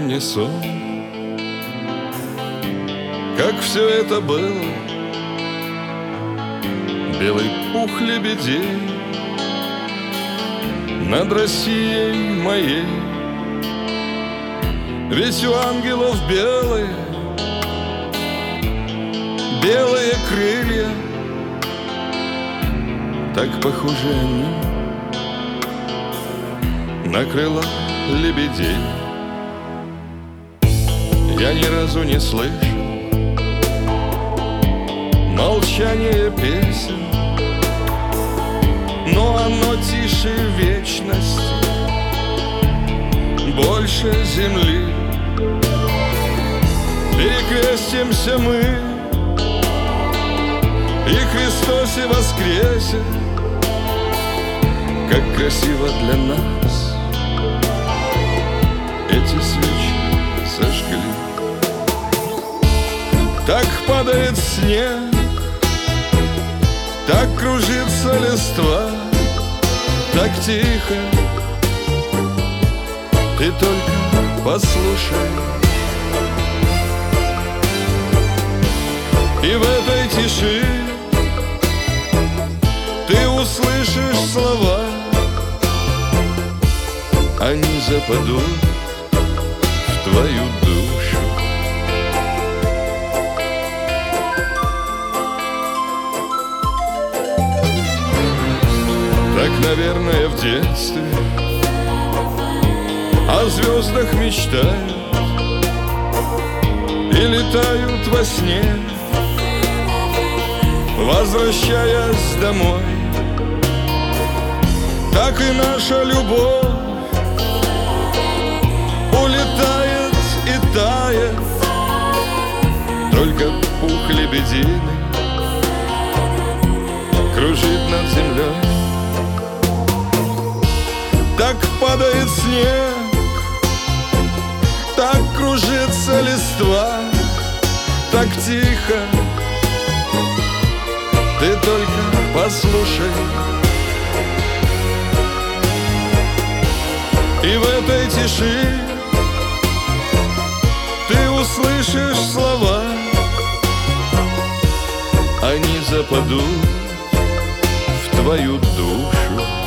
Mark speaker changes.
Speaker 1: не сон, как все это было. Белый пух лебедей над Россией моей. Ведь у ангелов белые крылья, так похожи они на крыла лебедей. Я ни разу не слышал молчание песен, но оно тише вечности, больше земли. Перекрестимся мы, и Христосе воскресит. Как красиво для нас эти свечи сожгли. Так падает снег, так кружится листва, так тихо. Ты только послушай. И в этой тиши ты услышишь слова, они западут в твою душу. Так, наверное, в детстве о звездах мечтают и летают во сне, возвращаясь домой. Так и наша любовь улетает и тает, только пух лебединый кружит над землей. Так падает снег, так кружится листва, так тихо. Ты только послушай. И в этой тиши ты услышишь слова, они западут в твою душу.